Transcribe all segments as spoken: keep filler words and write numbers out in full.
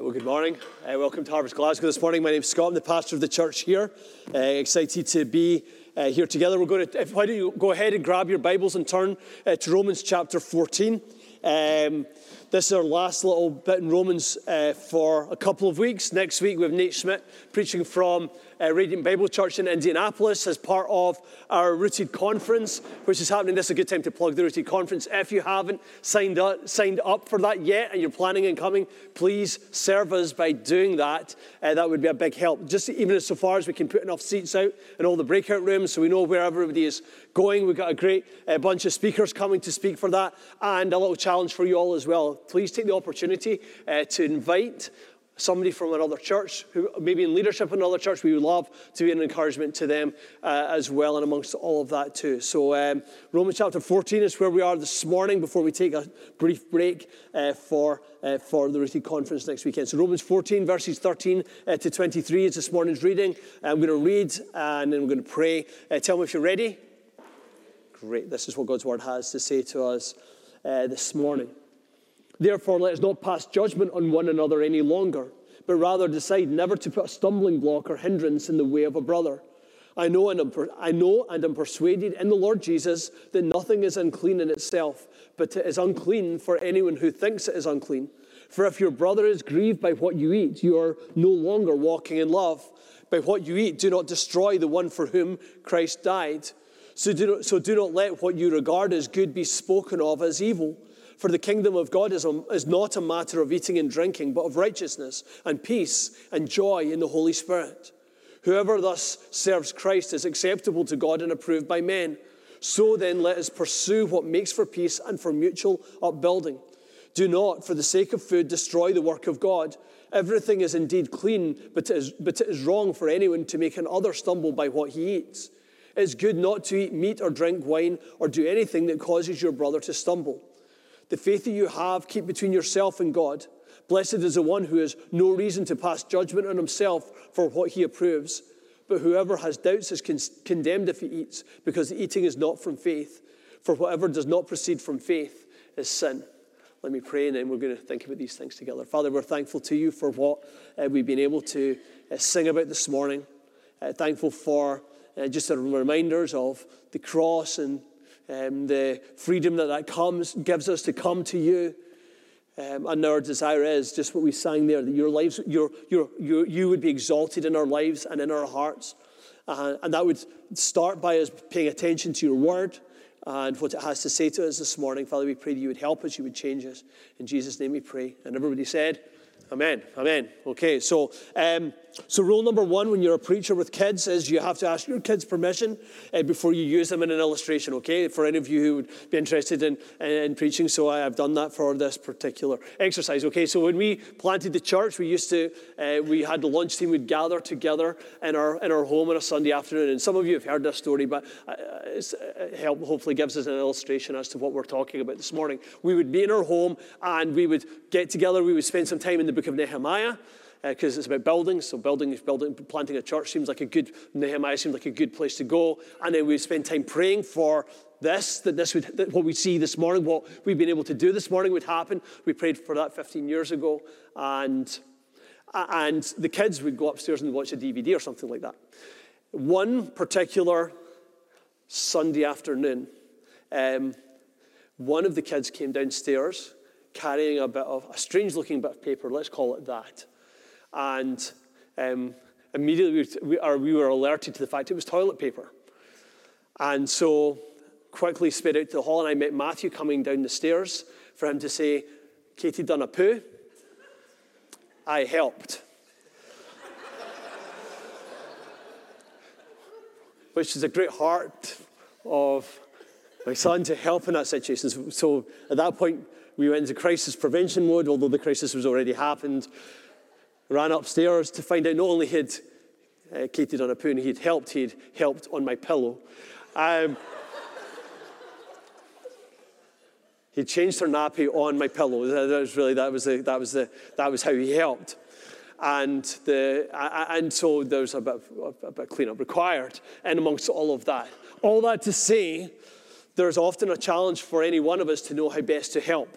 Well, good morning. Uh, welcome to Harvest Glasgow this morning. My name's Scott. I'm the pastor of the church here. Uh, excited to be uh, here together. We're going to. If, why don't you go ahead and grab your Bibles and turn uh, to Romans chapter fourteen. Um, this is our last little bit in Romans uh, for a couple of weeks. Next week we have Nate Schmidt preaching from uh, Radiant Bible Church in Indianapolis as part of our Rooted Conference, which is happening. This is a good time to plug the Rooted Conference. If you haven't signed up, signed up for that yet and you're planning on coming, please serve us by doing that. Uh, that would be a big help. Just even so far as we can put enough seats out in all the breakout rooms so we know where everybody is going. We've got a great uh, bunch of speakers coming to speak for that, and a little challenge for you all as well. Please take the opportunity uh, to invite somebody from another church, who maybe in leadership in another church. We would love to be an encouragement to them uh, as well, and amongst all of that too. So um, Romans chapter fourteen is where we are this morning before we take a brief break uh, for uh, for the Rooted Conference next weekend. So Romans fourteen, verses thirteen uh, to twenty-three is this morning's reading. I'm going to read and then we're going to pray. Uh, tell me if you're ready. Great. This is what God's word has to say to us uh, this morning. Therefore, let us not pass judgment on one another any longer, but rather decide never to put a stumbling block or hindrance in the way of a brother. I know and am, per- I know and am persuaded in the Lord Jesus that nothing is unclean in itself, but it is unclean for anyone who thinks it is unclean. For if your brother is grieved by what you eat, you are no longer walking in love. By what you eat, do not destroy the one for whom Christ died. So do not, so do not let what you regard as good be spoken of as evil. For the kingdom of God is, a, is not a matter of eating and drinking, but of righteousness and peace and joy in the Holy Spirit. Whoever thus serves Christ is acceptable to God and approved by men. So then let us pursue what makes for peace and for mutual upbuilding. Do not, for the sake of food, destroy the work of God. Everything is indeed clean, but it is, but it is wrong for anyone to make another stumble by what he eats. It is good not to eat meat or drink wine or do anything that causes your brother to stumble. The faith that you have, keep between yourself and God. Blessed is the one who has no reason to pass judgment on himself for what he approves. But whoever has doubts is con- condemned if he eats, because the eating is not from faith. For whatever does not proceed from faith is sin. Let me pray, and then we're going to think about these things together. Father, we're thankful to you for what uh, we've been able to uh, sing about this morning. Uh, thankful for uh, just the reminders of the cross and Um, the freedom that that comes gives us to come to you. Um, and our desire is just what we sang there, that your lives, your, your, your, you would be exalted in our lives and in our hearts. Uh, and that would start by us paying attention to your word and what it has to say to us this morning. Father, we pray that you would help us, you would change us. In Jesus' name we pray. And everybody said, amen, amen. Okay, so um, so rule number one when you're a preacher with kids is you have to ask your kids permission uh, before you use them in an illustration, okay? For any of you who would be interested in, in preaching, so I have done that for this particular exercise, okay? So when we planted the church, we used to, uh, we had the lunch team would gather together in our in our home on a Sunday afternoon, and some of you have heard this story, but uh, it's, uh, help hopefully gives us an illustration as to what we're talking about this morning. We would be in our home, and we would get together, we would spend some time in the book of Nehemiah, because uh, it's about building. So building, building, planting a church seems like a good, Nehemiah seems like a good place to go. And then we spend time praying for this, that this would, that what we see this morning, what we've been able to do this morning would happen. We prayed for that fifteen years ago. And, and the kids would go upstairs and watch a D V D or something like that. One particular Sunday afternoon, um, one of the kids came downstairs carrying a bit of, a strange looking bit of paper, let's call it that. And um, immediately we, we, or we were alerted to the fact it was toilet paper. And so quickly sped out to the hall, and I met Matthew coming down the stairs for him to say, Katie done a poo. I helped. Which is a great heart of my son to help in that situation. So at that point, we went into crisis prevention mode, although the crisis was already happened. Ran upstairs to find out not only had uh, Katie done a poo and he'd helped, he'd helped on my pillow. Um, he changed her nappy on my pillow. That was really that was the, that was the that was how he helped. And the and so there's a bit of, a bit of cleanup required, and amongst all of that, all that to say, there's often a challenge for any one of us to know how best to help.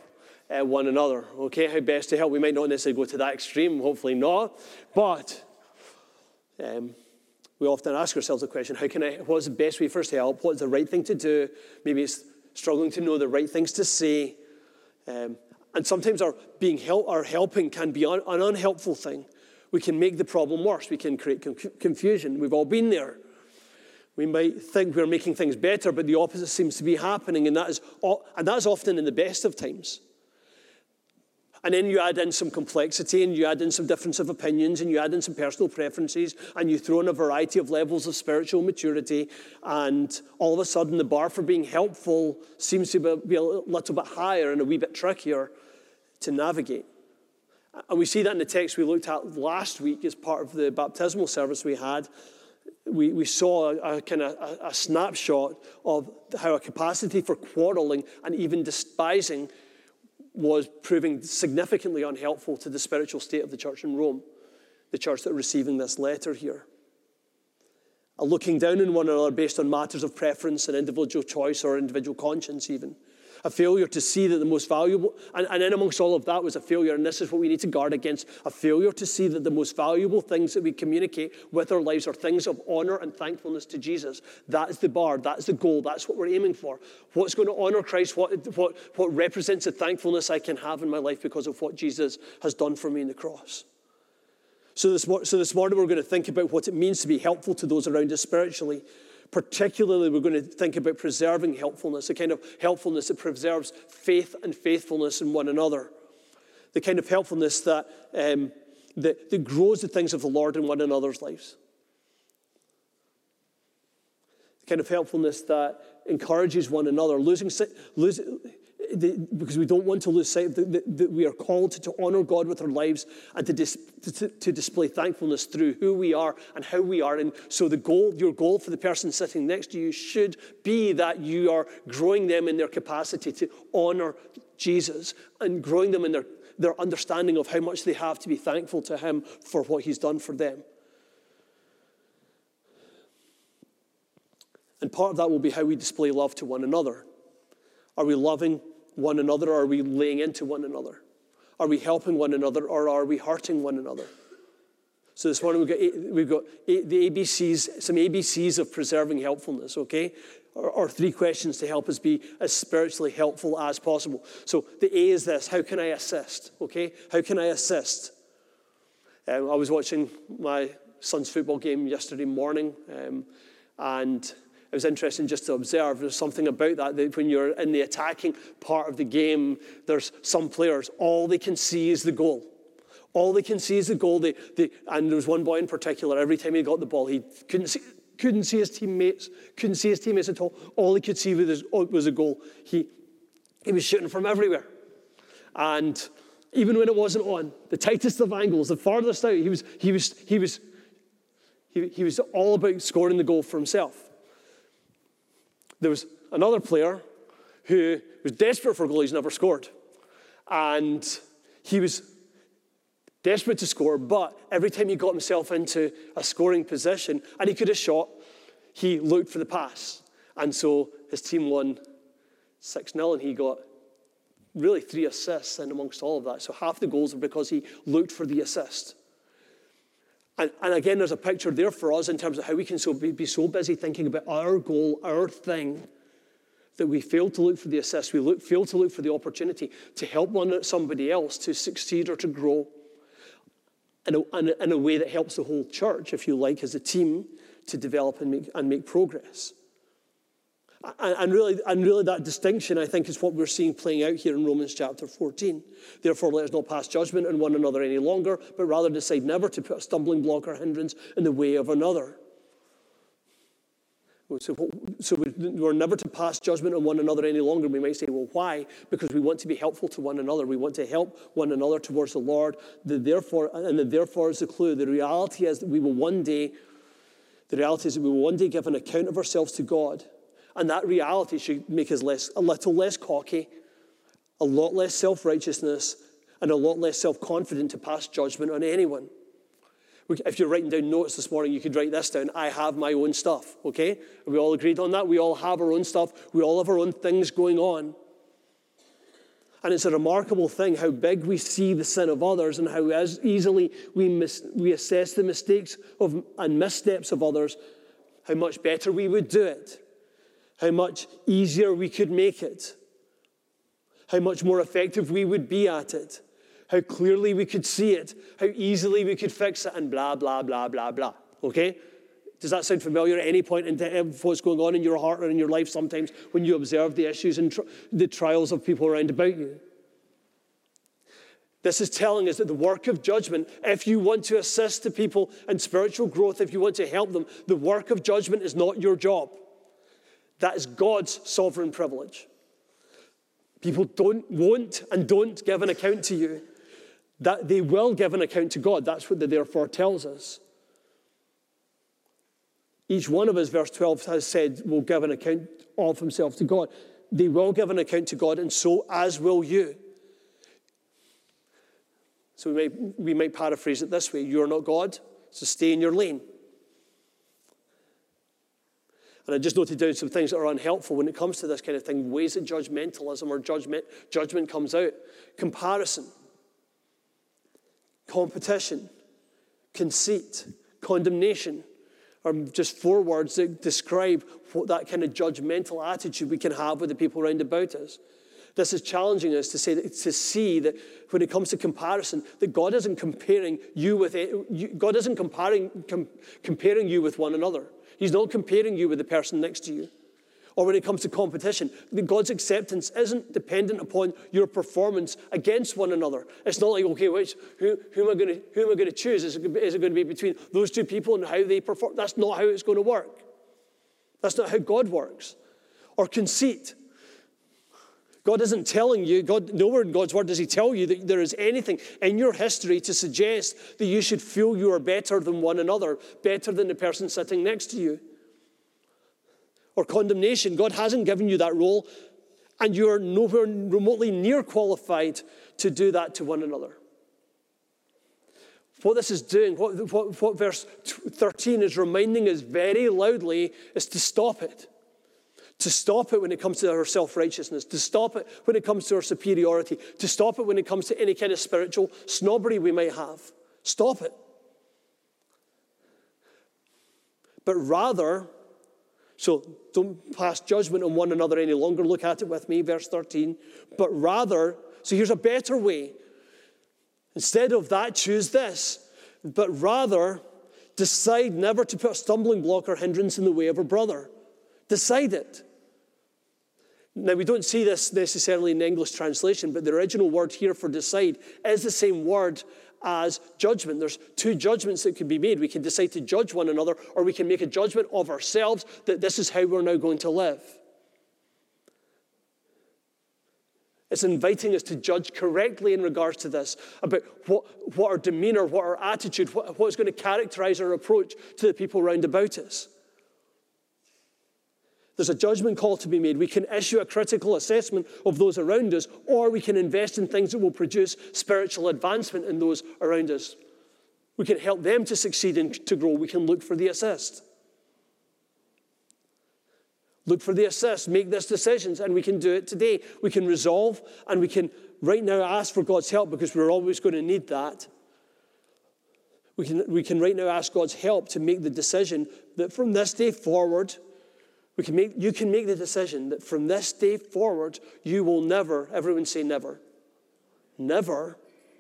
uh, one another. Okay, how best to help. We might not necessarily go to that extreme, hopefully not, but um, we often ask ourselves the question, how can I, what's the best way for us to help? What's the right thing to do? Maybe it's struggling to know the right things to say. Um, and sometimes our being help, our helping can be un, an unhelpful thing. We can make the problem worse. We can create conf- confusion. We've all been there. We might think we're making things better, but the opposite seems to be happening, and that is, and that is often in the best of times. And then you add in some complexity, and you add in some difference of opinions, and you add in some personal preferences, and you throw in a variety of levels of spiritual maturity, and all of a sudden the bar for being helpful seems to be a little bit higher and a wee bit trickier to navigate. And we see that in the text we looked at last week as part of the baptismal service we had. We, we saw a, a kind of a, a snapshot of how a capacity for quarreling and even despising was proving significantly unhelpful to the spiritual state of the church in Rome, the church that are receiving this letter here. A looking down on one another based on matters of preference and individual choice or individual conscience even. A failure to see that the most valuable, and, and in amongst all of that was a failure, and this is what we need to guard against, a failure to see that the most valuable things that we communicate with our lives are things of honor and thankfulness to Jesus. That is the bar, that's the goal, that's what we're aiming for. What's going to honor Christ, what, what, what represents the thankfulness I can have in my life because of what Jesus has done for me in the cross. So this, so this morning we're going to think about what it means to be helpful to those around us spiritually. Particularly, we're going to think about preserving helpfulness, the kind of helpfulness that preserves faith and faithfulness in one another. The kind of helpfulness that, um, that, that grows the things of the Lord in one another's lives. The kind of helpfulness that encourages one another, losing, losing the, because we don't want to lose sight of that we are called to, to honor God with our lives and to, dis, to, to display thankfulness through who we are and how we are. And so the goal, your goal for the person sitting next to you should be that you are growing them in their capacity to honor Jesus and growing them in their, their understanding of how much they have to be thankful to him for what he's done for them. And part of that will be how we display love to one another. Are we loving one another, or are we laying into one another? Are we helping one another, or are we hurting one another? So this morning we've got, eight, we've got eight, the A B Cs, some A B Cs of preserving helpfulness, okay? Or, or three questions to help us be as spiritually helpful as possible. So the A is this: how can I assist, okay? How can I assist? Um, I was watching my son's football game yesterday morning, um, and it was interesting just to observe. There's something about that, that when you're in the attacking part of the game, there's some players, all they can see is the goal. All they can see is the goal. They, they, and there was one boy in particular, every time he got the ball, he couldn't see, couldn't see his teammates, couldn't see his teammates at all. All he could see was, his, was a goal. He, he was shooting from everywhere. And even when it wasn't on, the tightest of angles, the farthest out, he was, he was, he was, he, he was all about scoring the goal for himself. There was another player who was desperate for a goal. He's never scored. And he was desperate to score, but every time he got himself into a scoring position, and he could have shot, he looked for the pass. And so his team won six nil, and he got really three assists in amongst all of that. So half the goals were because he looked for the assist. And, and again, there's a picture there for us in terms of how we can so be, be so busy thinking about our goal, our thing, that we fail to look for the assist. We look, fail to look for the opportunity to help one somebody else to succeed or to grow in a, in a, in a way that helps the whole church, if you like, as a team, to develop and make, and make progress. And, and, really, and really that distinction, I think, is what we're seeing playing out here in Romans chapter fourteen. Therefore, let us not pass judgment on one another any longer, but rather decide never to put a stumbling block or hindrance in the way of another. So, so we're never to pass judgment on one another any longer. We might say, well, why? Because we want to be helpful to one another. We want to help one another towards the Lord. The therefore, and the therefore is the clue. The reality is that we will one day, the reality is that we will one day give an account of ourselves to God. And that reality should make us less, a little less cocky, a lot less self-righteousness, and a lot less self-confident to pass judgment on anyone. If you're writing down notes this morning, you could write this down. I have my own stuff, okay? Are we all agreed on that? We all have our own stuff. We all have our own things going on. And it's a remarkable thing how big we see the sin of others and how as easily we, mis- we assess the mistakes of, and missteps of others, how much better we would do it, how much easier we could make it, how much more effective we would be at it, how clearly we could see it, how easily we could fix it, and blah, blah, blah, blah, blah. Okay? Does that sound familiar at any point in what's going on in your heart or in your life sometimes when you observe the issues and tr- the trials of people around about you? This is telling us that the work of judgment, if you want to assist the people in spiritual growth, if you want to help them, the work of judgment is not your job. That is God's sovereign privilege. People don't, won't, and don't give an account to you. That they will give an account to God. That's what the therefore tells us. Each one of us, verse twelve has said, will give an account of himself to God. They will give an account to God, and so as will you. So we might, we might paraphrase it this way. You're not God, so stay in your lane. And I just noted down some things that are unhelpful when it comes to this kind of thing, ways that judgmentalism or judgment, judgment comes out. Comparison, competition, conceit, condemnation are just four words that describe what that kind of judgmental attitude we can have with the people around about us. This is challenging us to say that, to see that when it comes to comparison, that God isn't comparing you with God isn't comparing com, comparing you with one another. He's not comparing you with the person next to you. Or when it comes to competition, God's acceptance isn't dependent upon your performance against one another. It's not like, okay, which who, who am I going to who am I going to choose? Is it, is it going to be between those two people and how they perform? That's not how it's going to work. That's not how God works. Or conceit. God isn't telling you, God, nowhere in God's word does he tell you that there is anything in your history to suggest that you should feel you are better than one another, better than the person sitting next to you. Or condemnation. God hasn't given you that role, and you're nowhere remotely near qualified to do that to one another. What this is doing, what, what, what verse thirteen is reminding us very loudly, is to stop it. To stop it when it comes to our self-righteousness, to stop it when it comes to our superiority, to stop it when it comes to any kind of spiritual snobbery we might have. Stop it. But rather, so don't pass judgment on one another any longer. Look at it with me, verse thirteen. But rather, so here's a better way. Instead of that, choose this. But rather, decide never to put a stumbling block or hindrance in the way of a brother. Decide it. Now, we don't see this necessarily in the English translation, but the original word here for decide is the same word as judgment. There's two judgments that can be made. We can decide to judge one another, or we can make a judgment of ourselves that this is how we're now going to live. It's inviting us to judge correctly in regards to this, about what, what our demeanor, what our attitude, what, what's going to characterize our approach to the people round about us. There's a judgment call to be made. We can issue a critical assessment of those around us, or we can invest in things that will produce spiritual advancement in those around us. We can help them to succeed and to grow. We can look for the assist. Look for the assist. Make these decisions, and we can do it today. We can resolve, and we can right now ask for God's help, because we're always going to need that. We can, we can right now ask God's help to make the decision that from this day forward, We can make, you can make the decision that from this day forward, you will never, everyone say never, never,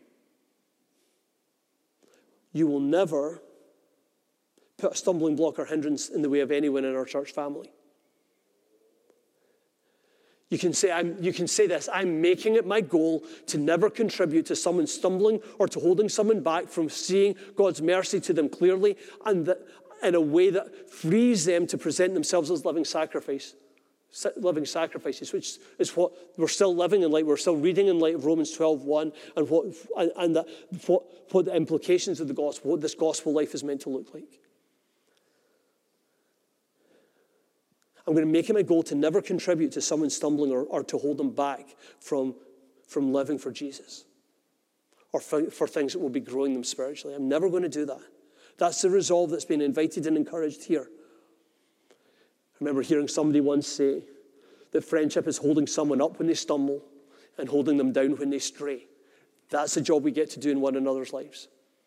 you will never put a stumbling block or hindrance in the way of anyone in our church family. You can say, I'm, you can say this, I'm making it my goal to never contribute to someone stumbling or to holding someone back from seeing God's mercy to them clearly, and that in a way that frees them to present themselves as living sacrifice, living sacrifices, which is what we're still living in light. We're still reading in light of Romans twelve one, and what and, and that, what, what the implications of the gospel, what this gospel life is meant to look like. I'm going to make it my goal to never contribute to someone stumbling or, or to hold them back from, from living for Jesus, or for, for things that will be growing them spiritually. I'm never going to do that. That's the resolve that's been invited and encouraged here. I remember hearing somebody once say that friendship is holding someone up when they stumble, and holding them down when they stray. That's the job we get to do in one another's lives.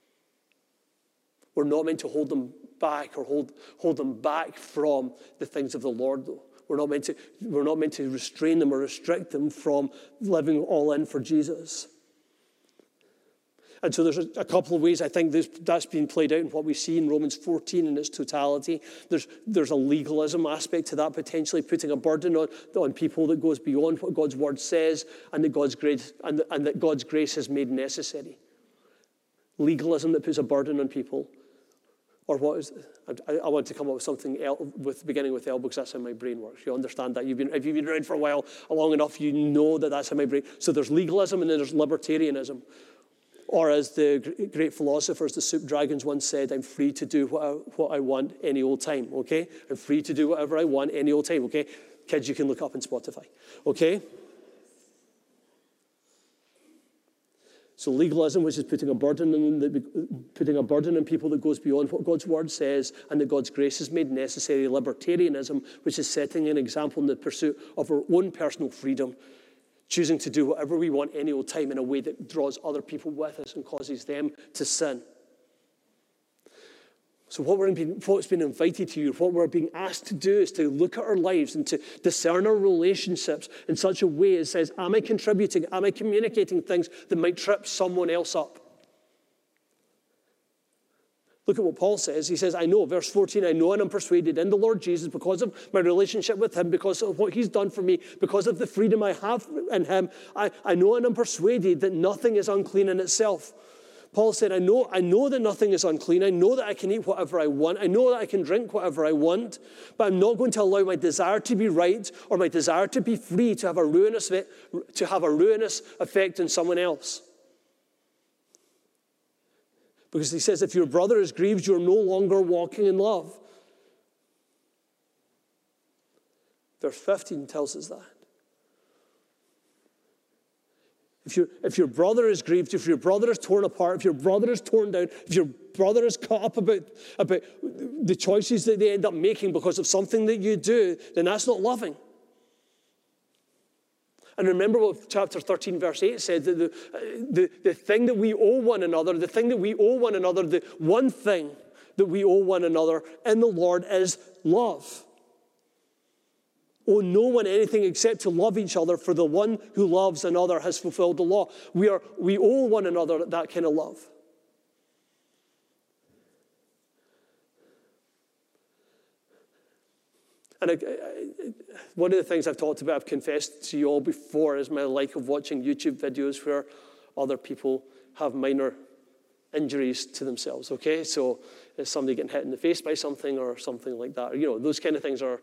We're not meant to hold them back or hold, hold them back from the things of the Lord, though. We're not meant to, we're not meant to restrain them or restrict them from living all in for Jesus. And so there's a, a couple of ways I think this, that's been played out in what we see in Romans fourteen in its totality. There's, there's a legalism aspect to that, potentially putting a burden on, on people that goes beyond what God's word says and that God's grace, and, and that God's grace has made necessary. Legalism that puts a burden on people. Or what is, I, I want to come up with something else, with beginning with L, because that's how my brain works. You understand that. You've been, if you've been around for a while, long enough, you know that that's how my brain. So there's legalism and then there's libertarianism. Or as the great philosophers, the Soup Dragons once said, I'm free to do what I, what I want any old time, okay? I'm free to do whatever I want any old time, okay? Kids, you can look up on Spotify, okay? So legalism, which is putting a burden on, putting a burden on people that goes beyond what God's word says and that God's grace has made necessary. Libertarianism, which is setting an example in the pursuit of our own personal freedom, choosing to do whatever we want any old time in a way that draws other people with us and causes them to sin. So what we're being, what's been invited to you, what we're being asked to do is to look at our lives and to discern our relationships in such a way as says, am I contributing, am I communicating things that might trip someone else up? Look at what Paul says. He says, I know, verse fourteen, I know and I'm persuaded in the Lord Jesus because of my relationship with him, because of what he's done for me, because of the freedom I have in him. I, I know and I'm persuaded that nothing is unclean in itself. Paul said, I know, I know that nothing is unclean. I know that I can eat whatever I want. I know that I can drink whatever I want. But I'm not going to allow my desire to be right or my desire to be free to have a ruinous, to have a ruinous effect on someone else. Because he says, if your brother is grieved, you're no longer walking in love. Verse fifteen tells us that. If, you, if your brother is grieved, if your brother is torn apart, if your brother is torn down, if your brother is caught up about, about the choices that they end up making because of something that you do, then that's not loving. And remember what chapter thirteen, verse eight said, that the, the, the thing that we owe one another, the thing that we owe one another, the one thing that we owe one another in the Lord is love. Owe no one anything except to love each other, for the one who loves another has fulfilled the law. We are we owe one another that kind of love. And I, I, one of the things I've talked about, I've confessed to you all before, is my like of watching YouTube videos where other people have minor injuries to themselves, okay? So is somebody getting hit in the face by something or something like that? You know, those kind of things are...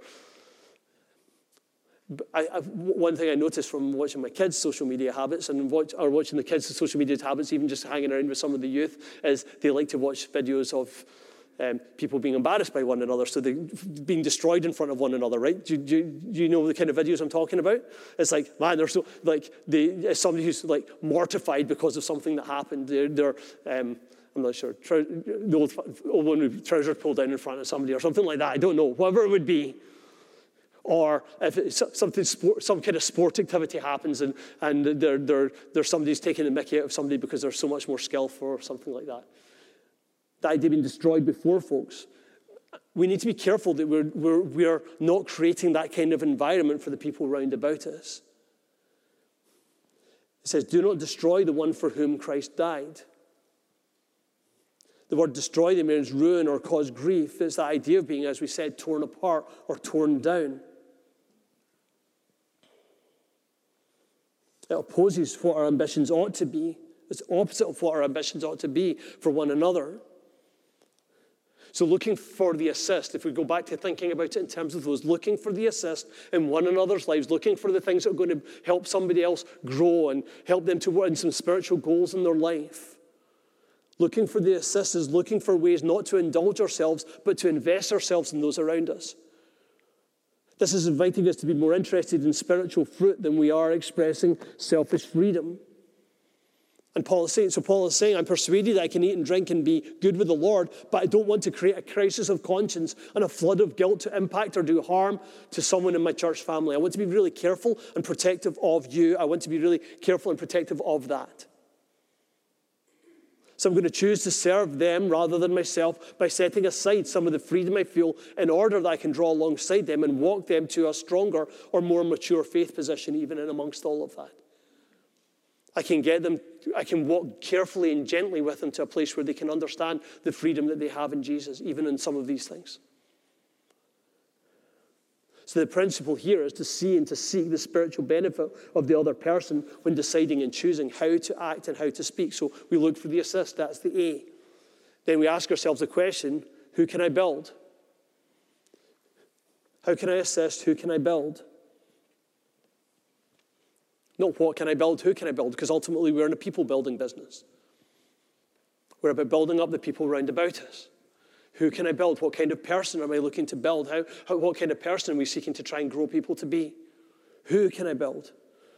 I, I, one thing I noticed from watching my kids' social media habits and watch, or watching the kids' social media habits, even just hanging around with some of the youth, is they like to watch videos of um, people being embarrassed by one another, so they're being destroyed in front of one another, right? Do, do, do you know the kind of videos I'm talking about? It's like, man, they're so, like, they, somebody who's like mortified because of something that happened. They're, they're um, I'm not sure, trou- the old, old one with trousers pulled down in front of somebody or something like that. I don't know, whatever it would be. Or if it's something, some kind of sport activity happens and, and there, there, there's somebody's taking the mickey out of somebody because they're so much more skillful or something like that. The idea being destroyed before folks. We need to be careful that we're, we're, we're not creating that kind of environment for the people round about us. It says, do not destroy the one for whom Christ died. The word destroy means ruin or cause grief. It's the idea of being, as we said, torn apart or torn down. It opposes what our ambitions ought to be. It's opposite of what our ambitions ought to be for one another. So looking for the assist, if we go back to thinking about it in terms of those, looking for the assist in one another's lives, looking for the things that are going to help somebody else grow and help them to win some spiritual goals in their life. Looking for the assist is looking for ways not to indulge ourselves, but to invest ourselves in those around us. This is inviting us to be more interested in spiritual fruit than we are expressing selfish freedom. And Paul is saying, so Paul is saying, I'm persuaded I can eat and drink and be good with the Lord, but I don't want to create a crisis of conscience and a flood of guilt to impact or do harm to someone in my church family. I want to be really careful and protective of you. I want to be really careful and protective of that. So I'm going to choose to serve them rather than myself by setting aside some of the freedom I feel in order that I can draw alongside them and walk them to a stronger or more mature faith position even in amongst all of that. I can get them, I can walk carefully and gently with them to a place where they can understand the freedom that they have in Jesus, even in some of these things. So the principle here is to see and to seek the spiritual benefit of the other person when deciding and choosing how to act and how to speak. So we look for the assist, that's the A. Then we ask ourselves the question, who can I build? How can I assist? Who can I build? Not what can I build, who can I build? Because ultimately we're in a people-building business. We're about building up the people round about us. Who can I build? What kind of person am I looking to build? How, how, what kind of person are we seeking to try and grow people to be? Who can I build?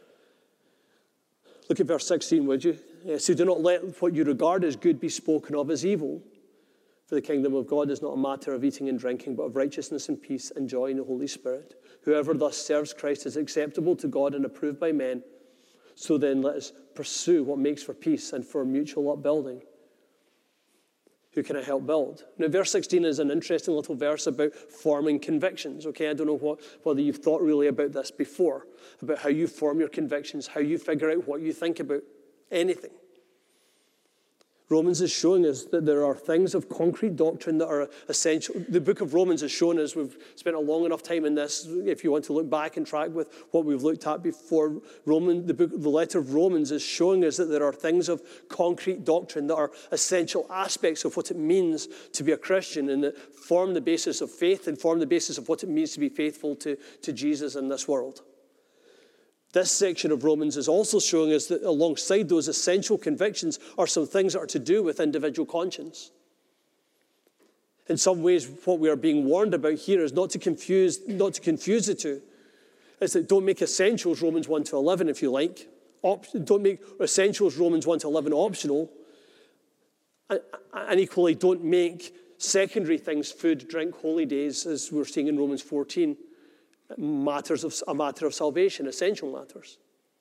Look at verse sixteen, would you? Yeah, so do not let what you regard as good be spoken of as evil. For the kingdom of God is not a matter of eating and drinking, but of righteousness and peace and joy in the Holy Spirit. Whoever thus serves Christ is acceptable to God and approved by men. So then let us pursue what makes for peace and for mutual upbuilding. Who can I help build? Now, verse sixteen is an interesting little verse about forming convictions. Okay, I don't know what, whether you've thought really about this before, about how you form your convictions, how you figure out what you think about anything. Romans is showing us that there are things of concrete doctrine that are essential. The book of Romans has shown us, we've spent a long enough time in this, if you want to look back and track with what we've looked at before. Roman, the, book, the letter of Romans is showing us that there are things of concrete doctrine that are essential aspects of what it means to be a Christian and that form the basis of faith and form the basis of what it means to be faithful to, to Jesus in this world. This section of Romans is also showing us that alongside those essential convictions are some things that are to do with individual conscience. In some ways, what we are being warned about here is not to confuse, not to confuse the two. It's that don't make essentials Romans one to eleven, if you like. Op- don't make essentials Romans one to eleven optional. And, and equally, don't make secondary things, food, drink, holy days, as we're seeing in Romans fourteen, matters of a matter of salvation, essential matters.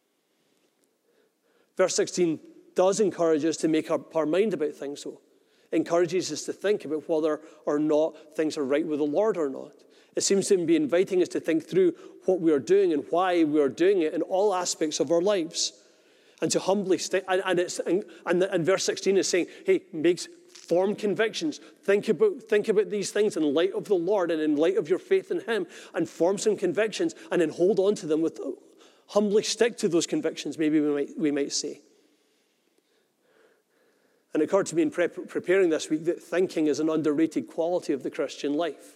Verse sixteen does encourage us to make up our mind about things, though. It encourages us to think about whether or not things are right with the Lord or not. It seems to be inviting us to think through what we are doing and why we are doing it in all aspects of our lives. And to humbly stay, and, and, it's, and, and verse sixteen is saying, hey, makes form convictions. Think about, think about these things in light of the Lord and in light of your faith in Him, and form some convictions and then hold on to them with, humbly stick to those convictions, maybe we might, we might say. And it occurred to me in pre- preparing this week that thinking is an underrated quality of the Christian life.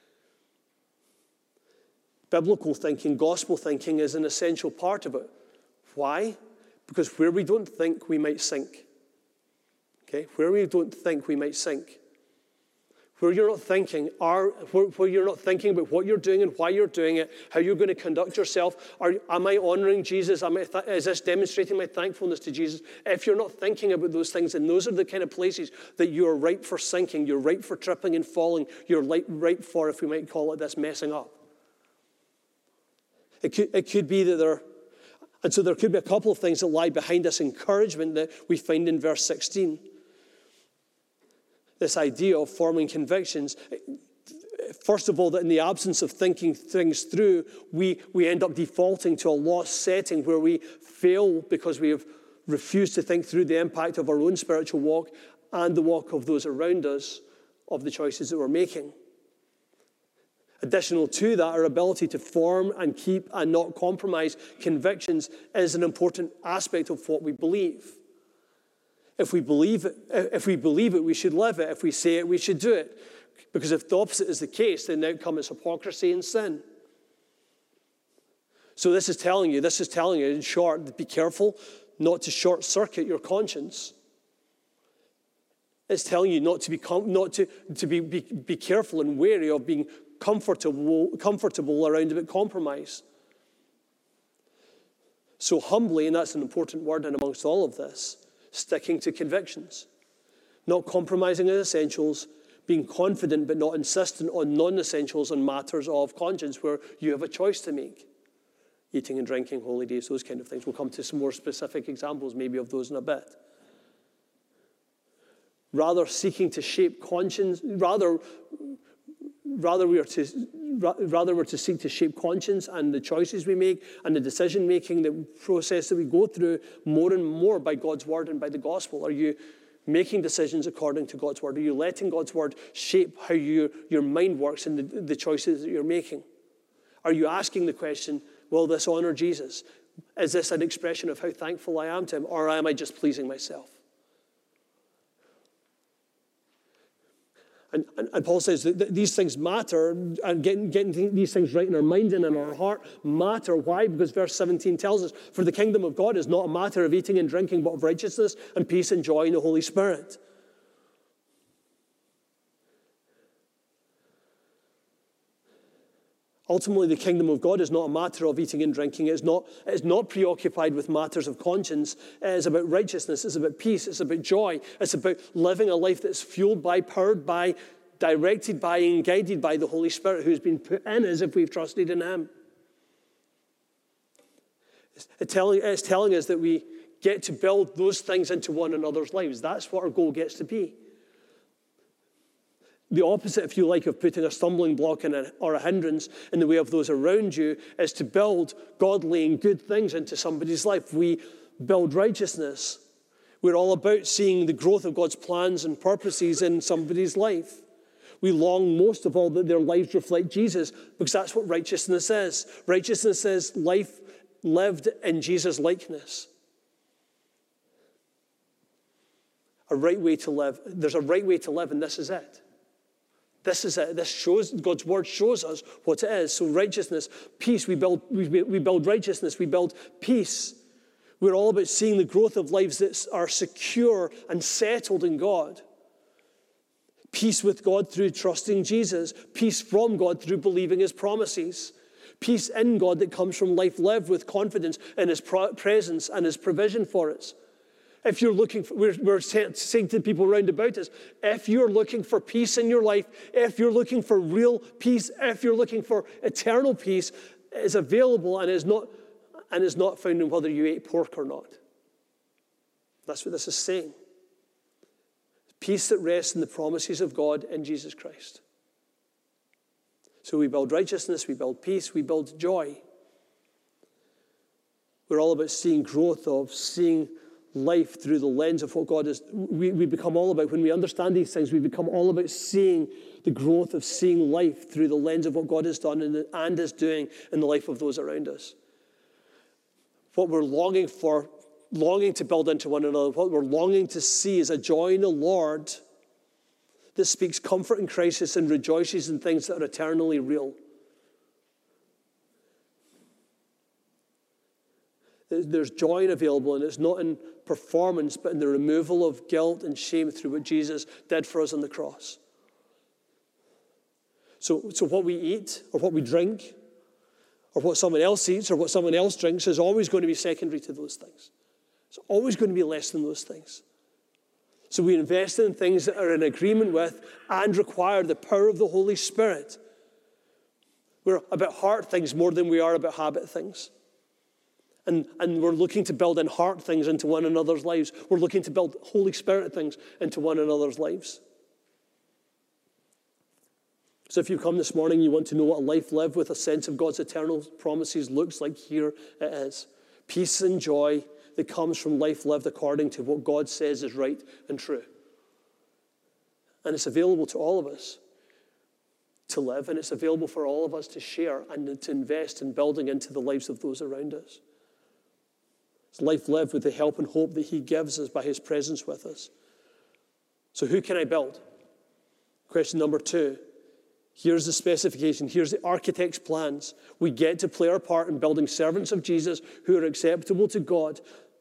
Biblical thinking, gospel thinking is an essential part of it. Why? Because where we don't think, we might sink. Okay, where we don't think, we might sink. Where you're not thinking, are, where, where you're not thinking about what you're doing and why you're doing it, how you're going to conduct yourself. Are, am I honoring Jesus? Am I th- is this demonstrating my thankfulness to Jesus? If you're not thinking about those things, then those are the kind of places that you're ripe for sinking. You're ripe for tripping and falling. You're ripe for, if we might call it this, messing up. It could, it could be that there, and so there could be a couple of things that lie behind this encouragement that we find in verse sixteen. This idea of forming convictions. First of all, that in the absence of thinking things through, we, we end up defaulting to a lost setting where we fail because we have refused to think through the impact of our own spiritual walk and the walk of those around us of the choices that we're making. Additional to that, our ability to form and keep and not compromise convictions is an important aspect of what we believe. If we believe it, if we believe it, we should live it. If we say it, we should do it. Because if the opposite is the case, then the outcome is hypocrisy and sin. So this is telling you, this is telling you, in short, be careful not to short circuit your conscience. It's telling you not to be not to, to be, be, be careful and wary of being comfortable, comfortable around a bit compromise. So humbly, and that's an important word in amongst all of this, sticking to convictions, not compromising on essentials, being confident but not insistent on non-essentials and matters of conscience where you have a choice to make. Eating and drinking, holy days, those kind of things. We'll come to some more specific examples maybe of those in a bit. Rather seeking to shape conscience, rather, rather we are to rather we're to seek to shape conscience and the choices we make and the decision-making the process that we go through more and more by God's word and by the gospel. Are you making decisions according to God's word? Are you letting God's word shape how you, your mind works and the, the choices that you're making? Are you asking the question, will this honor Jesus? Is this an expression of how thankful I am to him, or am I just pleasing myself? And, and, and Paul says that these things matter, and getting, getting these things right in our mind and in our heart matter. Why? Because verse seventeen tells us, for the kingdom of God is not a matter of eating and drinking, but of righteousness and peace and joy in the Holy Spirit. Ultimately, the kingdom of God is not a matter of eating and drinking. It's not, it's not preoccupied with matters of conscience. It's about righteousness. It's about peace. It's about joy. It's about living a life that's fueled by, powered by, directed by, and guided by the Holy Spirit who's been put in us if we've trusted in him. It's telling, it's telling us that we get to build those things into one another's lives. That's what our goal gets to be. The opposite, if you like, of putting a stumbling block in a, or a hindrance in the way of those around you is to build godly and good things into somebody's life. We build righteousness. We're all about seeing the growth of God's plans and purposes in somebody's life. We long most of all that their lives reflect Jesus because that's what righteousness is. Righteousness is life lived in Jesus' likeness. A right way to live. There's a right way to live, and this is it. This is it. This shows, God's word shows us what it is. So righteousness, peace, we build, we, we build righteousness, we build peace. We're all about seeing the growth of lives that are secure and settled in God. Peace with God through trusting Jesus. Peace from God through believing his promises. Peace in God that comes from life lived with confidence in his presence and his provision for us. If you're looking for, we're, we're saying to people around about us, if you're looking for peace in your life, if you're looking for real peace, if you're looking for eternal peace, it is available and is not, and is not found in whether you ate pork or not. That's what this is saying. Peace that rests in the promises of God in Jesus Christ. So we build righteousness, we build peace, we build joy. We're all about seeing growth of, seeing life through the lens of what God is. We, we become all about, when we understand these things, we become all about seeing the growth of seeing life through the lens of what God has done and, and is doing in the life of those around us. What we're longing for, longing to build into one another, what we're longing to see is a joy in the Lord that speaks comfort in crisis and rejoices in things that are eternally real. There's joy available, and it's not in performance, but in the removal of guilt and shame through what Jesus did for us on the cross. So, so what we eat, or what we drink, or what someone else eats, or what someone else drinks is always going to be secondary to those things. It's always going to be less than those things. So we invest in things that are in agreement with and require the power of the Holy Spirit. We're about heart things more than we are about habit things. And, and we're looking to build in heart things into one another's lives. We're looking to build Holy Spirit things into one another's lives. So if you've come this morning, you want to know what a life lived with a sense of God's eternal promises looks like, here it is. Peace and joy that comes from life lived according to what God says is right and true. And it's available to all of us to live, and it's available for all of us to share and to invest in building into the lives of those around us. It's life lived with the help and hope that he gives us by his presence with us. So who can I build? Question number two. Here's the specification. Here's the architect's plans. We get to play our part in building servants of Jesus who are acceptable to God,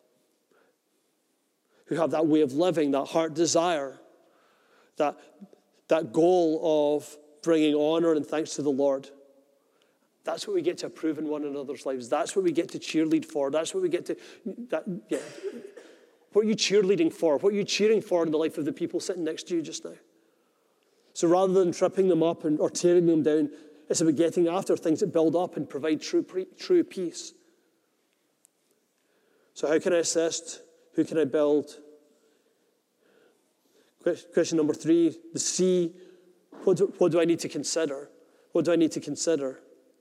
who have that way of living, that heart desire, that, that goal of bringing honor and thanks to the Lord. That's what we get to approve in one another's lives. That's what we get to cheerlead for. That's what we get to, that, yeah. What are you cheerleading for? What are you cheering for in the life of the people sitting next to you just now? So rather than tripping them up and, or tearing them down, it's about getting after things that build up and provide true, true peace. So how can I assist? Who can I build? Question number three, the C, what do, what do I need to consider? What do I need to consider?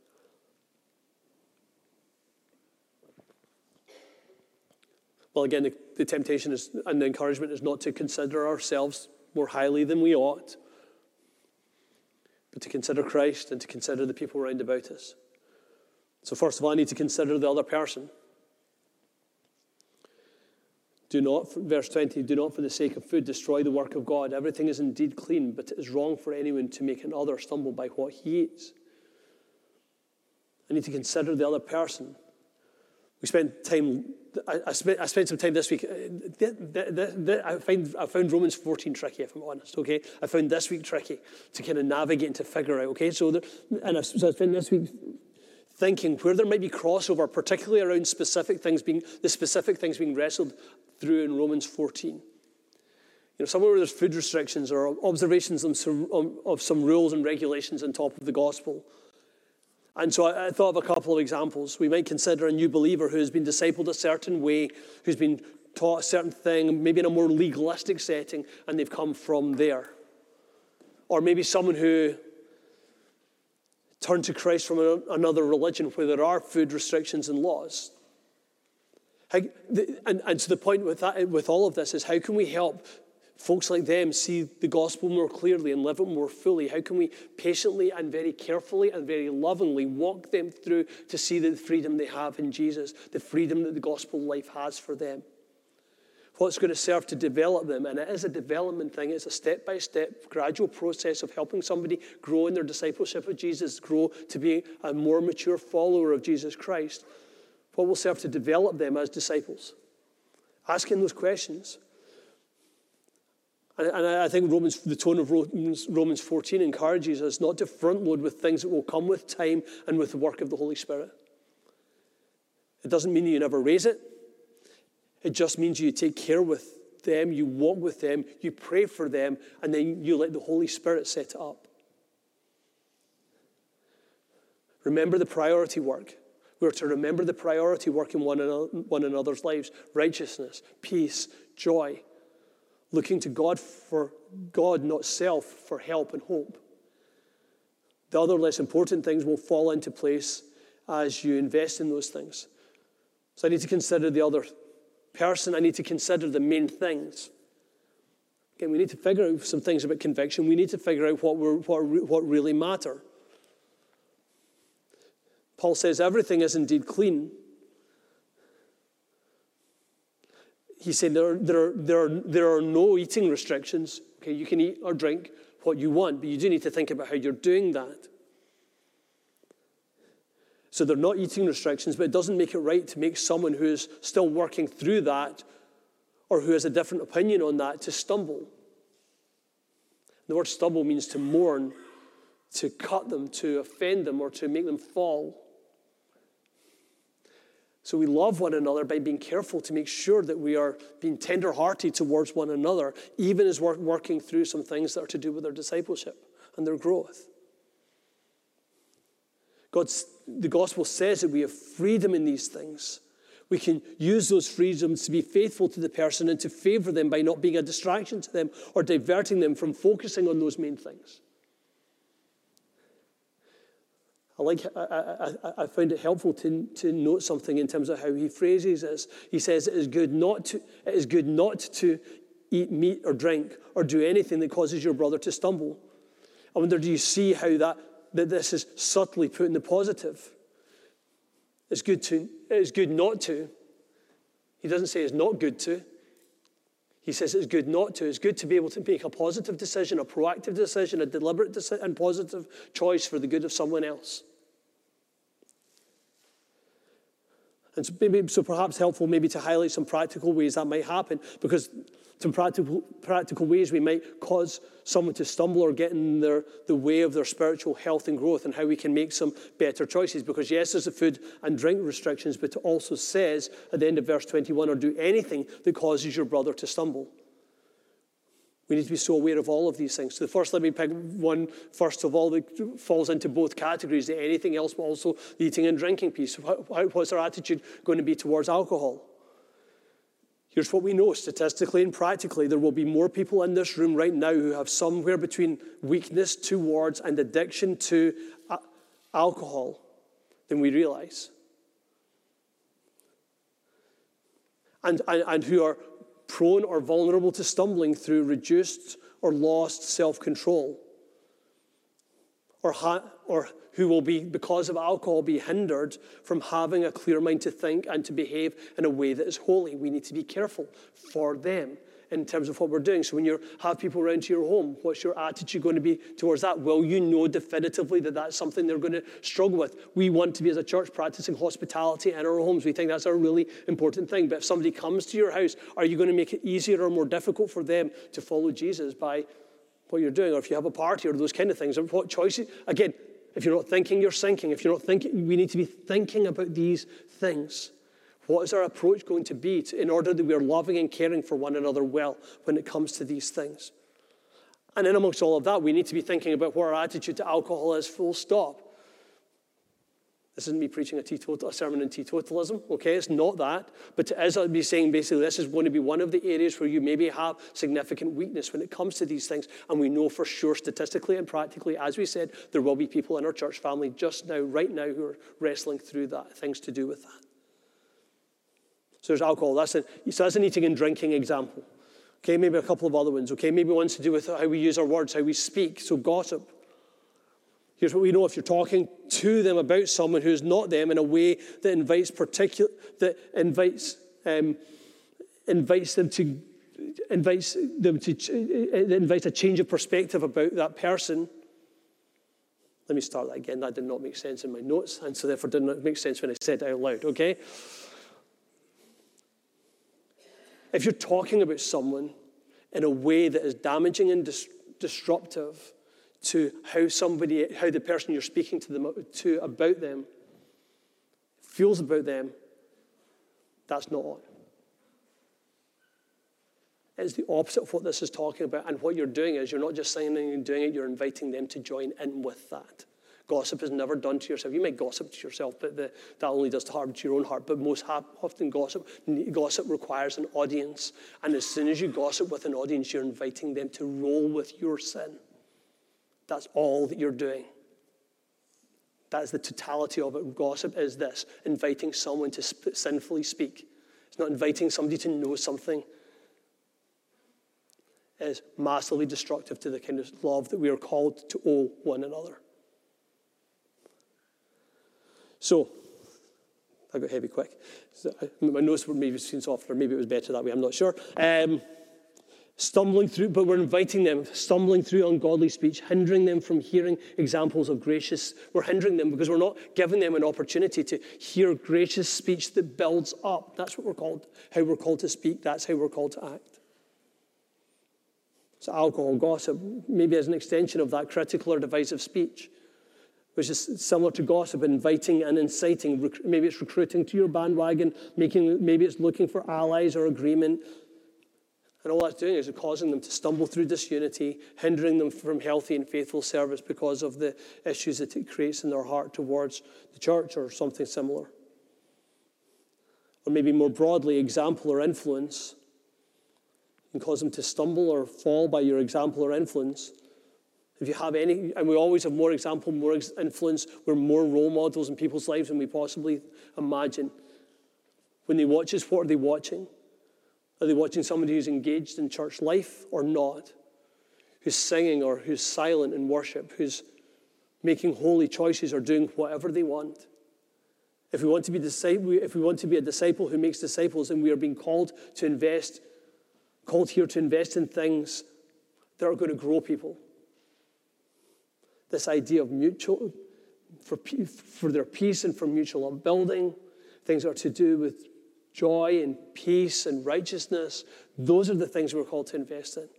Well, again, the, the temptation is, and the encouragement is not to consider ourselves more highly than we ought, but to consider Christ and to consider the people around about us. So first of all, I need to consider the other person. Do not, verse twenty, do not for the sake of food destroy the work of God. Everything is indeed clean, but it is wrong for anyone to make another stumble by what he eats. I need to consider the other person. We spent time, I, I, spent, I spent some time this week. The, the, the, the, I, find, I found Romans fourteen tricky, if I'm honest, okay? I found this week tricky to kind of navigate and to figure out, okay? So, there, and I, so I spent this week thinking where there might be crossover, particularly around specific things being, the specific things being wrestled through in Romans fourteen. You know, somewhere where there's food restrictions or observations of some, of some rules and regulations on top of the gospel. And so I, I thought of a couple of examples. We might consider a new believer who has been discipled a certain way, who's been taught a certain thing, maybe in a more legalistic setting, and they've come from there. Or maybe someone who turned to Christ from a, another religion where there are food restrictions and laws. How, the, and, and so the point with that, with all of this is how can we help folks like them see the gospel more clearly and live it more fully? How can we patiently and very carefully and very lovingly walk them through to see the freedom they have in Jesus, the freedom that the gospel life has for them? What's going to serve to develop them? And it is a development thing. It's a step-by-step, gradual process of helping somebody grow in their discipleship of Jesus, grow to be a more mature follower of Jesus Christ. What will serve to develop them as disciples? Asking those questions. And I think Romans, the tone of Romans fourteen encourages us not to front load with things that will come with time and with the work of the Holy Spirit. It doesn't mean you never raise it. It just means you take care with them, you walk with them, you pray for them, and then you let the Holy Spirit set it up. Remember the priority work. We're to remember the priority work in one another, one another's lives. Righteousness, peace, joy. Looking to God for God, not self, for help and hope. The other less important things will fall into place as you invest in those things. So I need to consider the other person. I need to consider the main things. Again, we need to figure out some things about conviction. We need to figure out what, we're, what, what really matter. Paul says everything is indeed clean. He's saying there are, there, are, there, are, there are no eating restrictions. Okay, you can eat or drink what you want, but you do need to think about how you're doing that. So they're not eating restrictions, but it doesn't make it right to make someone who is still working through that or who has a different opinion on that to stumble. The word stumble means to mourn, to cut them, to offend them, or to make them fall. So we love one another by being careful to make sure that we are being tender-hearted towards one another, even as we're working through some things that are to do with their discipleship and their growth. God's, the gospel says that we have freedom in these things. We can use those freedoms to be faithful to the person and to favor them by not being a distraction to them or diverting them from focusing on those main things. I like. I, I, I found it helpful to, to note something in terms of how he phrases this. He says it is good not to, it is good not to eat meat or drink or do anything that causes your brother to stumble. I wonder, do you see how that, that this is subtly put in the positive? It's good to. It is good not to. He doesn't say it's not good to. He says it's good not to. It's good to be able to make a positive decision, a proactive decision, a deliberate deci- and positive choice for the good of someone else. And so, maybe, so perhaps helpful maybe to highlight some practical ways that might happen, because some practical, practical ways we might cause someone to stumble or get in their, the way of their spiritual health and growth, and how we can make some better choices. Because yes, there's the food and drink restrictions, but it also says at the end of verse twenty-one, or do anything that causes your brother to stumble. We need to be so aware of all of these things. So the first, let me pick one first of all that falls into both categories, the anything else, but also the eating and drinking piece. What's our attitude going to be towards alcohol? Here's what we know statistically and practically. There will be more people in this room right now who have somewhere between weakness towards and addiction to uh, alcohol than we realize. And, and, and who are prone or vulnerable to stumbling through reduced or lost self-control. Or, ha- or who will be, because of alcohol, be hindered from having a clear mind to think and to behave in a way that is holy. We need to be careful for them in terms of what we're doing. So when you have people around to your home, what's your attitude going to be towards that? Will you know definitively that that's something they're going to struggle with? We want to be, as a church, practicing hospitality in our homes. We think that's a really important thing. But if somebody comes to your house, are you going to make it easier or more difficult for them to follow Jesus by what you're doing? Or if you have a party or those kind of things, or what choices? Again, if you're not thinking, you're sinking. If you're not thinking, we need to be thinking about these things. What is our approach going to be to, in order that we are loving and caring for one another well when it comes to these things? And in amongst all of that, we need to be thinking about what our attitude to alcohol is, full stop. This isn't me preaching a, teetotal, a sermon in teetotalism, okay? It's not that. But it is me saying basically this is going to be one of the areas where you maybe have significant weakness when it comes to these things. And we know for sure, statistically and practically, as we said, there will be people in our church family just now, right now, who are wrestling through that, things to do with that. So there's alcohol. That's a, so that's an eating and drinking example. Okay, maybe a couple of other ones. Okay, maybe ones to do with how we use our words, how we speak. So gossip. Here's what we know: if you're talking to them about someone who's not them in a way that invites particular, that invites um, invites them to invites them to it invites a change of perspective about that person. Let me start that again. That did not make sense in my notes, and so therefore did not make sense when I said it out loud. Okay. If you're talking about someone in a way that is damaging and dis- disruptive to how somebody, how the person you're speaking to them to about them feels about them, that's not on. It's the opposite of what this is talking about. And what you're doing is you're not just saying and doing it, you're inviting them to join in with that. Gossip is never done to yourself. You might gossip to yourself, but the, that only does harm to your own heart. But most ha- often gossip, gossip requires an audience. And as soon as you gossip with an audience, you're inviting them to roll with your sin. That's all that you're doing. That is the totality of it. Gossip is this: inviting someone to sp- sinfully speak. It's not inviting somebody to know something. It is massively destructive to the kind of love that we are called to owe one another. So, I got heavy quick. So I, my notes were maybe seen softer, maybe it was better that way, I'm not sure. Um, stumbling through, but we're inviting them, stumbling through ungodly speech, hindering them from hearing examples of gracious. We're hindering them because we're not giving them an opportunity to hear gracious speech that builds up. That's what we're called, how we're called to speak. That's how we're called to act. So alcohol, gossip, maybe as an extension of that critical or divisive speech, which is similar to gossip, inviting and inciting. Rec- maybe it's recruiting to your bandwagon, making, maybe it's looking for allies or agreement. And all that's doing is causing them to stumble through disunity, hindering them from healthy and faithful service because of the issues that it creates in their heart towards the church or something similar. Or maybe more broadly, example or influence. You can cause them to stumble or fall by your example or influence. If you have any, and we always have more example, more influence, we're more role models in people's lives than we possibly imagine. When they watch us, what are they watching? Are they watching somebody who's engaged in church life or not? Who's singing or who's silent in worship? Who's making holy choices or doing whatever they want? If we want to be disciple, if we want to be a disciple who makes disciples, then we are being called to invest, called here to invest in things that are going to grow people. This idea of mutual, for, for their peace and for mutual upbuilding, things that are to do with joy and peace and righteousness. Those are the things we're called to invest in.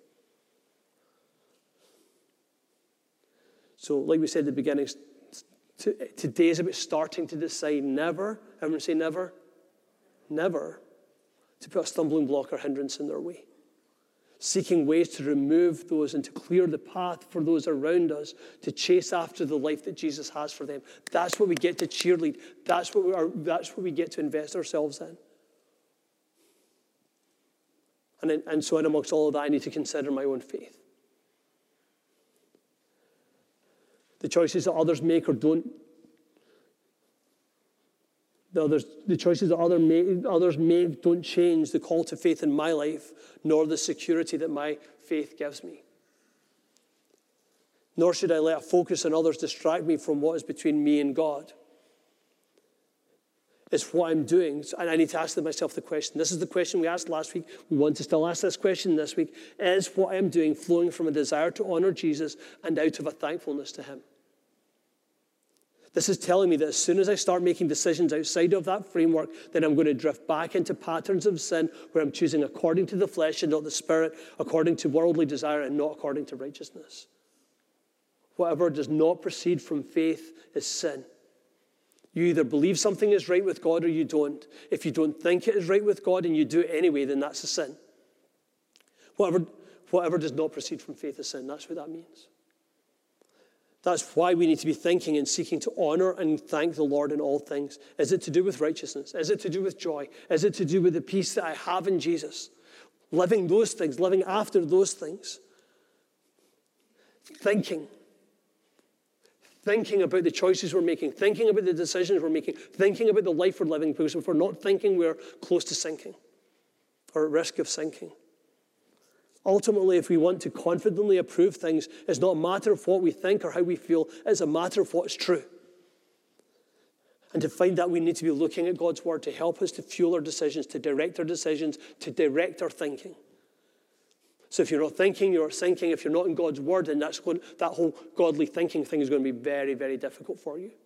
So like we said at the beginning, today is about starting to decide never, everyone say never, never to put a stumbling block or hindrance in their way. Seeking ways to remove those and to clear the path for those around us to chase after the life that Jesus has for them. That's what we get to cheerlead. That's what we are, that's what we get to invest ourselves in. And, in, and so in amongst all of that, I need to consider my own faith. The choices that others make or don't, the, others, the choices that other make, others make don't change the call to faith in my life, nor the security that my faith gives me. Nor should I let a focus on others distract me from what is between me and God. It's what I'm doing. And I need to ask myself the question. This is the question we asked last week. We want to still ask this question this week. Is what I'm doing flowing from a desire to honor Jesus and out of a thankfulness to him? This is telling me that as soon as I start making decisions outside of that framework, then I'm going to drift back into patterns of sin where I'm choosing according to the flesh and not the spirit, according to worldly desire and not according to righteousness. Whatever does not proceed from faith is sin. You either believe something is right with God or you don't. If you don't think it is right with God and you do it anyway, then that's a sin. Whatever, whatever does not proceed from faith is sin. That's what that means. That's why we need to be thinking and seeking to honor and thank the Lord in all things. Is it to do with righteousness? Is it to do with joy? Is it to do with the peace that I have in Jesus? Living those things, living after those things. Thinking. Thinking about the choices we're making. Thinking about the decisions we're making. Thinking about the life we're living. Because if we're not thinking, we're close to sinking. Or at risk of sinking. Ultimately, if we want to confidently approve things, it's not a matter of what we think or how we feel. It's a matter of what's true. And to find that, we need to be looking at God's word to help us to fuel our decisions, to direct our decisions, to direct our thinking. So if you're not thinking, you're thinking. If you're not in God's word, then that's going, that whole godly thinking thing is going to be very, very difficult for you.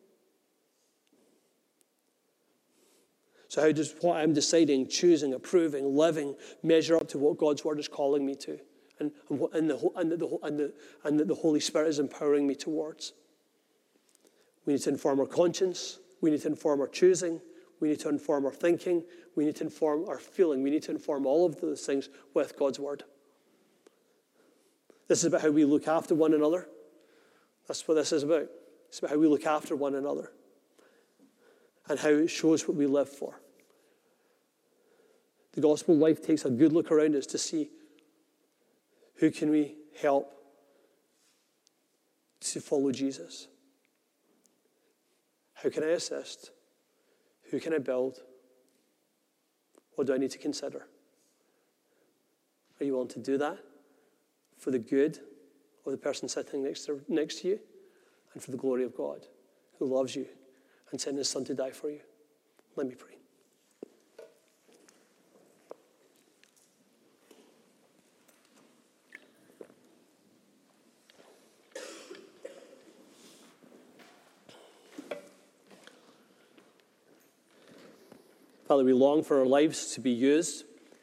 So how does what I'm deciding, choosing, approving, living, measure up to what God's word is calling me to and, and, what, and, the, and, the, and, the, and that the Holy Spirit is empowering me towards? We need to inform our conscience. We need to inform our choosing. We need to inform our thinking. We need to inform our feeling. We need to inform all of those things with God's word. This is about how we look after one another. That's what this is about. It's about how we look after one another. And how it shows what we live for. The gospel life takes a good look around us to see who can we help to follow Jesus. How can I assist? Who can I build? What do I need to consider? Are you willing to do that for the good of the person sitting next to, next to you and for the glory of God who loves you and sent his son to die for you? Let me pray. Father, we long for our lives to be used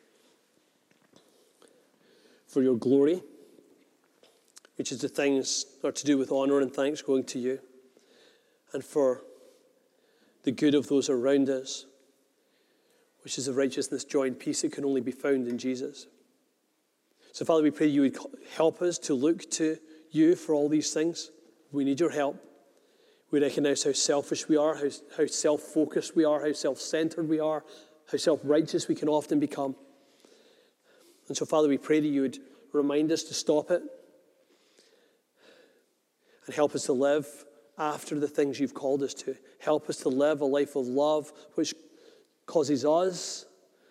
for your glory, which is the things that are to do with honor and thanks going to you, and for the good of those around us, which is the righteousness, joy, and peace that can only be found in Jesus. So, Father, we pray you would help us to look to you for all these things. We need your help. We recognize how selfish we are, how, how self-focused we are, how self-centered we are, how self-righteous we can often become. And so, Father, we pray that you would remind us to stop it and help us to live after the things you've called us to. Help us to live a life of love which causes us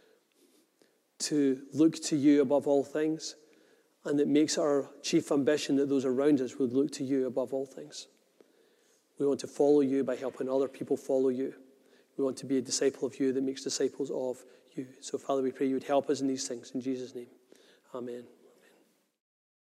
to look to you above all things, and that makes our chief ambition that those around us would look to you above all things. We want to follow you by helping other people follow you. We want to be a disciple of you that makes disciples of you. So, Father, we pray you would help us in these things. In Jesus' name, amen.